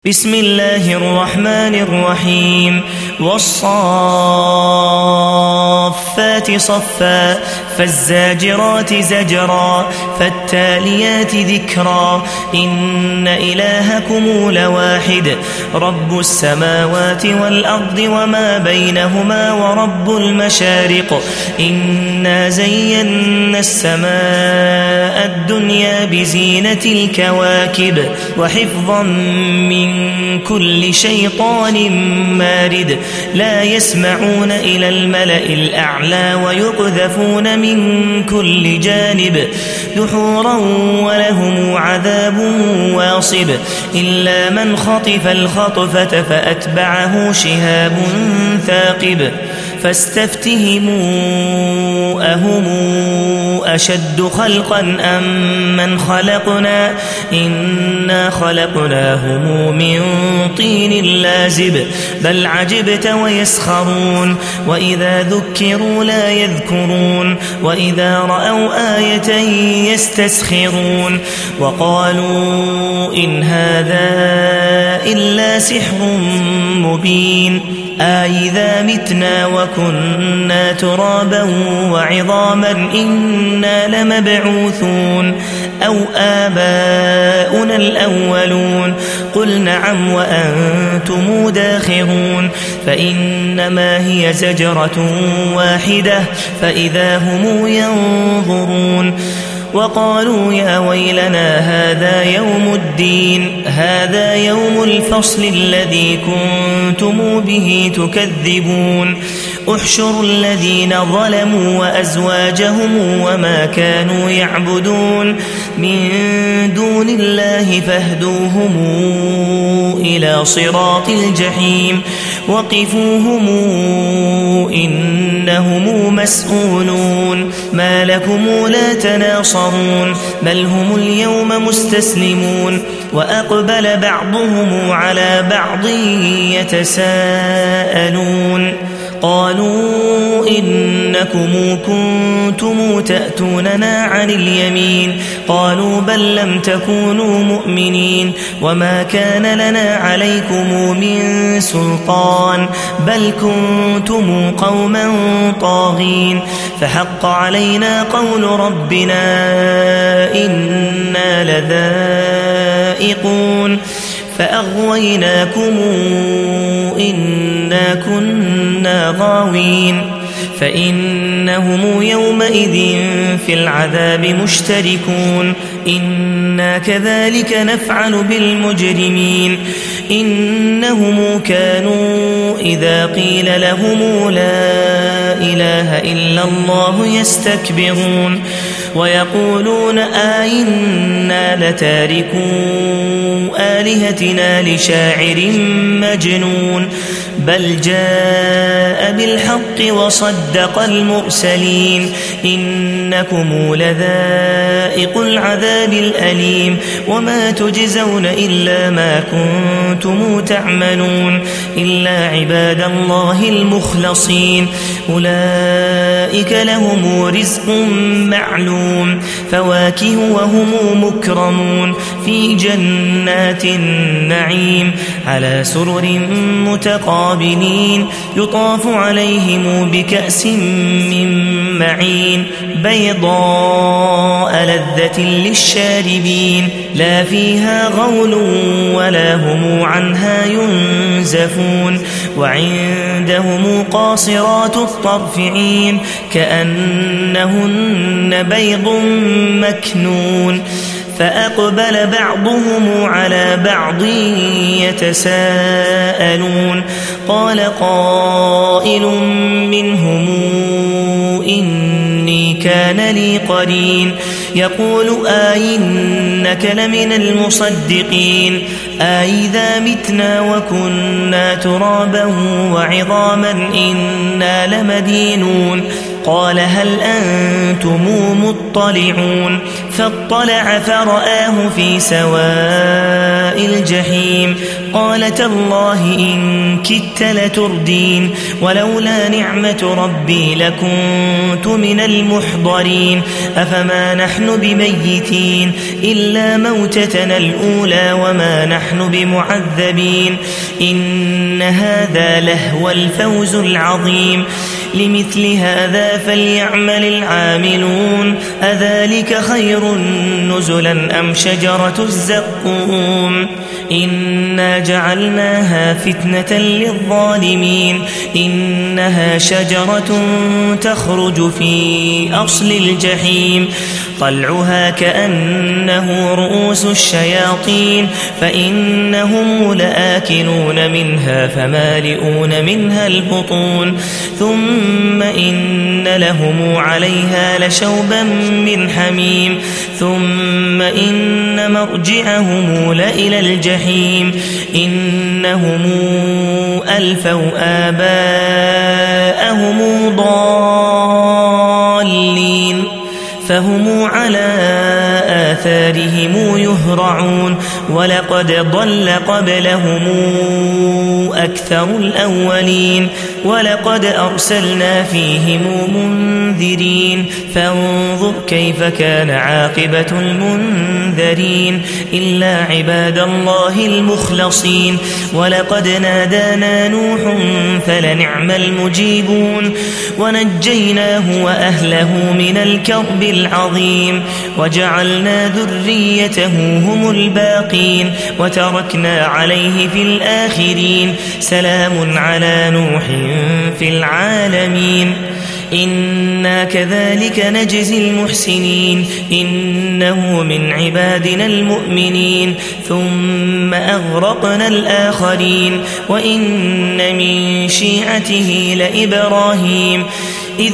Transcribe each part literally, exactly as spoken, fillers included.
بسم الله الرحمن الرحيم والصافات صفا فالزاجرات زجرا فالتاليات ذكرا إن إلهكم لواحد رب السماوات والأرض وما بينهما ورب المشارق إنا زينا السماء الدنيا بزينة الكواكب وحفظا من كل شيطان مارد لا يسمعون إلى الملأ الأعلى ويقذفون من كل جانب دحورا ولهم عذاب واصب إلا من خطف الخطفة فأتبعه شهاب ثاقب فاستفتهموا أهم أشد خلقا أم من خلقنا إنا خلقناهم من طين لازب بل عجبت ويسخرون وإذا ذكروا لا يذكرون وإذا رأوا آية يستسخرون وقالوا إن هذا إلا سحر مبين أإذا متنا وكنا ترابا وعظاما إنا لمبعوثون أو آباؤنا الأولون قل نعم وأنتم داخرون فإنما هي زجرة واحدة فإذا هم ينظرون وقالوا يا ويلنا هذا يوم الدين هذا يوم الفصل الذي كنتم به تكذبون احشروا الذين ظلموا وأزواجهم وما كانوا يعبدون من دون الله فاهدوهم إلى صراط الجحيم وقفوهم إنهم مسؤولون ما لكم لا تناصرون بل هم اليوم مستسلمون وأقبل بعضهم على بعض يتساءلون قالوا إنكم كنتم تأتوننا عن اليمين قالوا بل لم تكونوا مؤمنين وما كان لنا عليكم من سلطان بل كنتم قوما طاغين فحق علينا قول ربنا إنا لذائقون فأغويناكم إنا كنا غاوين فإنهم يومئذ في العذاب مشتركون إنا كذلك نفعل بالمجرمين إنهم كانوا إذا قيل لهم لا إله إلا الله يستكبرون ويقولون آئنا لتاركو آلهتنا لشاعر مجنون بل جاء بالحق وصدق المرسلين إنكم لذائق العذاب الأليم وما تجزون إلا ما كنتم تعملون إلا عباد الله المخلصين أولئك لهم رزق معلوم فواكه وهم مكرمون في جنات النعيم على سرر متقابلين يطاف عليهم بكأس من معين بيضاء لذة للشاربين لا فيها غول ولا هم عنها ينزفون وعندهم قاصرات الطرف عين كأنهن بيض مكنون فأقبل بعضهم على بعض يتساءلون قال قائل منهم إني كان لي قرين يقول آئنك لمن المصدقين آئذا متنا وكنا ترابا وعظاما إنا لمدينون قال هل أنتم مطلعون فاطلع فرآه في سواء الجحيم قال تالله إن كدت لتردين ولولا نعمة ربي لكنت من المحضرين أفما نحن بميتين إلا موتتنا الأولى وما نحن بمعذبين إن هذا لهو الفوز العظيم لمثل هذا فليعمل العاملون أذلك خير نزلا أم شجرة الزقوم إنا جعلناها فتنة للظالمين إنها شجرة تخرج في أصل الجحيم طلعها كأنه رؤوس الشياطين فإنهم لآكلون منها فمالئون منها البطون ثم إن لهم عليها لشوبا من حميم ثم إن مرجعهم لإلى الجحيم إنهم ألفوا آباءهم ضالين فهم على آثارهم يهرعون ولقد ضل قبلهم أكثر الأولين ولقد أرسلنا فيهم منذرين فانظر كيف كان عاقبة المنذرين إلا عباد الله المخلصين ولقد نادانا نوح فلنعم المجيبون ونجيناه وأهله من الكرب العظيم وجعلنا ذريته هم الباقين وتركنا عليه في الآخرين سلام على نوح في العالمين إنا كذلك نجزي المحسنين إنه من عبادنا المؤمنين ثم أغرقنا الآخرين وإن من شيعته لإبراهيم إذ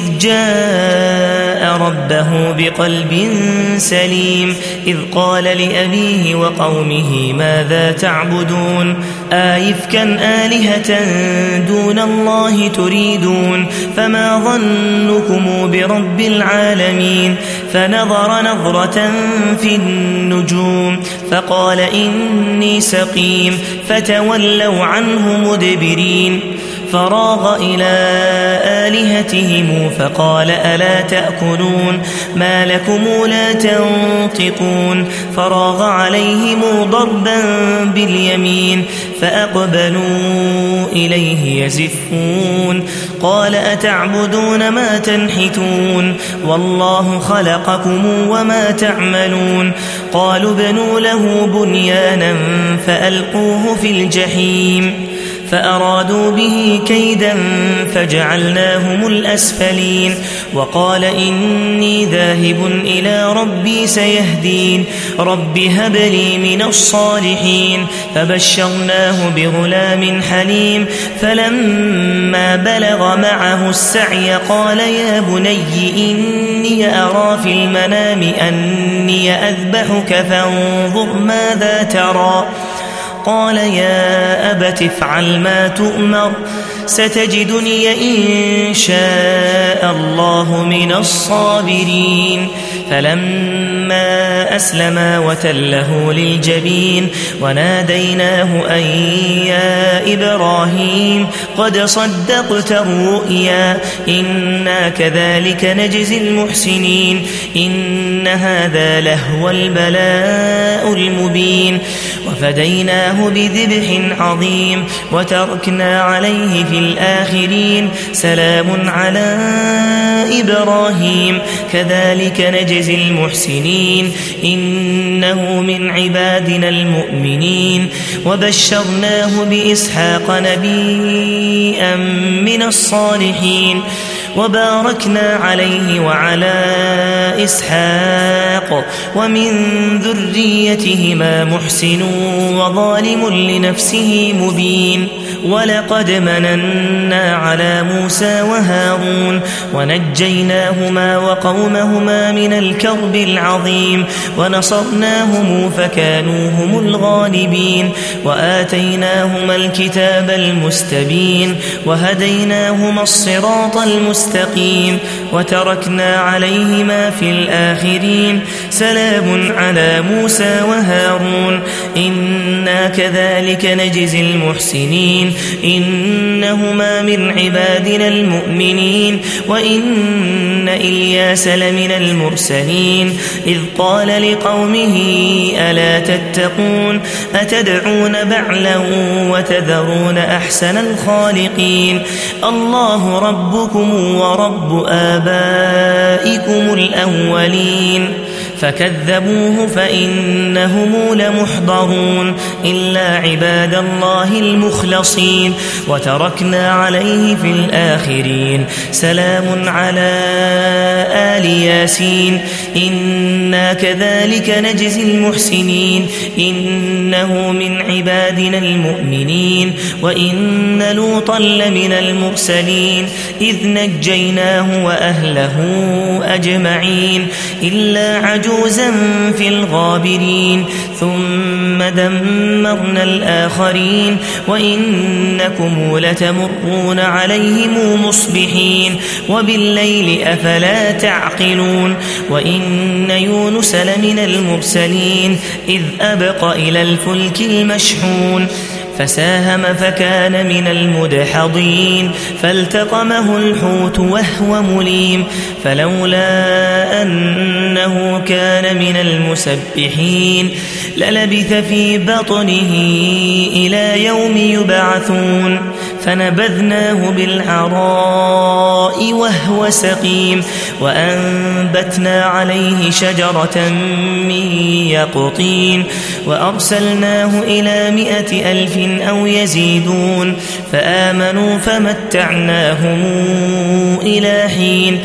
جاء ربه بقلب سليم إذ قال لأبيه وقومه ماذا تعبدون آئفكا آلهة دون الله تريدون فما ظنكم برب العالمين فنظر نظرة في النجوم فقال إني سقيم فتولوا عنه مدبرين فراغ إلى آلهتهم فقال ألا تأكلون ما لكم لا تنطقون فراغ عليهم ضربا باليمين فأقبلوا إليه يزفون قال أتعبدون ما تنحتون والله خلقكم وما تعملون قالوا بنوا له بنيانا فألقوه في الجحيم فأرادوا به كيدا فجعلناهم الأسفلين وقال إني ذاهب إلى ربي سيهدين رب هب لي من الصالحين فبشرناه بغلام حليم فلما بلغ معه السعي قال يا بني إني أرى في المنام أني أذبحك فانظر ماذا ترى قال يا أبت افعل ما تؤمر ستجدني إن شاء الله من الصابرين فلما أسلما وتله للجبين وناديناه أن يا إبراهيم قد صدقت الرؤيا إنا كذلك نجزي المحسنين إن هذا لهو البلاء المبين وفديناه بذبح عظيم وتركنا عليه في الآخرين سلام على إبراهيم كذلك نجزي المحسنين إنه من عبادنا المؤمنين وبشرناه بإسحاق نبيا من الصالحين وباركنا عليه وعلى إسحاق ومن ذريتهما محسن وظالم لنفسه مبين ولقد مننا على موسى وهارون ونجيناهما وقومهما من الكرب العظيم ونصرناهم فكانوا هم الغالبين وآتيناهما الكتاب المستبين وهديناهما الصراط المستقيم مستقيم وتركنا عليهما في الآخرين سلام على موسى وهارون إنا كذلك نجزي المحسنين إنهما من عبادنا المؤمنين وإن إلياس لمن المرسلين إذ قال لقومه ألا تتقون أتدعون بعلا وتذرون أحسن الخالقين الله ربكم ورب آبائكم الأولين فكذبوه فإنهم لمحضرون إلا عباد الله المخلصين وتركنا عليه في الآخرين سلام على آل ياسين إنا كذلك نجزي المحسنين إنه من عبادنا المؤمنين وإن لوطا لمن المرسلين إذ نجيناه وأهله أجمعين إلا عجوزا في الغابرين ثم دمرنا الآخرين وإنكم لتمرون عليهم مصبحين وبالليل أفلا تعقلون وإن يونس لمن المرسلين إذ أبق إلى الفلك المشحون فساهم فكان من المدحضين فالتقمه الحوت وهو مليم فلولا أنه كان من المسبحين للبث في بطنه إلى يوم يبعثون فنبذناه بالعراء وهو سقيم وأنبتنا عليه شجرة من يقطين وأرسلناه إلى مائة ألف أو يزيدون فآمنوا فمتعناهم إلى حين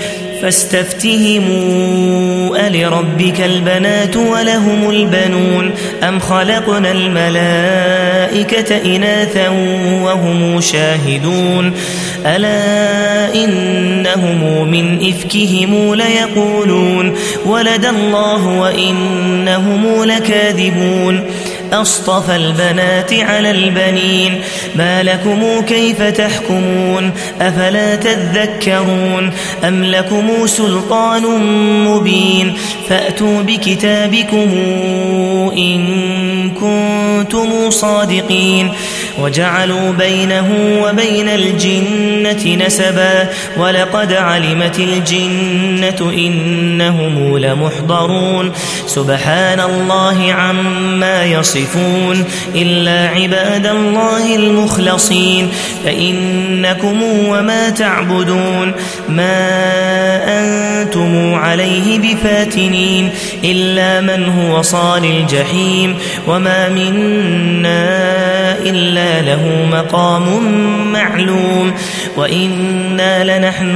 فاستفتهموا ألربك البنات ولهم البنون أم خلقنا الملائكة إناثا وهم شاهدون ألا إنهم من إفكهم ليقولون ولد الله وإنهم لكاذبون أصطفى البنات على البنين ما لكم كيف تحكمون أفلا تذكرون أم لكم سلطان مبين فأتوا بكتابكم إن كنتم صادقين وجعلوا بينه وبين الجنة نسبا ولقد علمت الجنة إنهم لمحضرون سبحان الله عما يصفون إلا عباد الله المخلصين فإنكم وما تعبدون ما أنتم عليه بفاتنين إلا من هو صال الجحيم وما منا إلا له مقام معلوم وإنا لنحن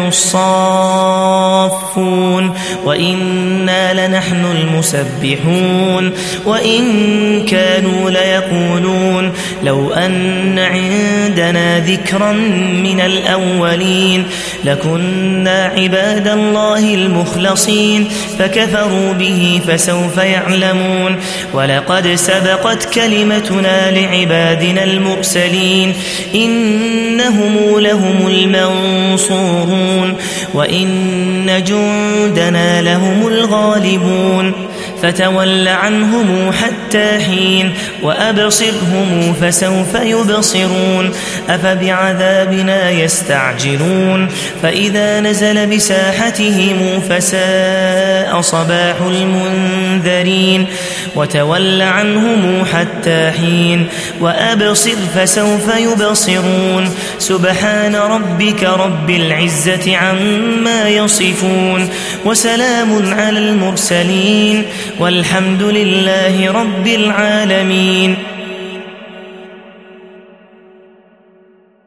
الصافون وإنا لنحن المسبحون وإن كانوا ليقولون لو أن عندنا ذكرا من الأولين لكنا عباد الله المخلصين فكفروا به فسوف يعلمون ولقد سبقت كلمتنا لعبادنا المرسلين إنهم لهم المنصورون وإن جندنا لهم الغالبون فتول عنهم حتى حين وأبصرهم فسوف يبصرون أفبعذابنا يستعجلون فإذا نزل بساحتهم فساء صباح المنذرين وتول عنهم حتى حين وأبصر فسوف يبصرون سبحان ربك رب العزة عما يصفون وسلام على المرسلين والحمد لله رب العالمين.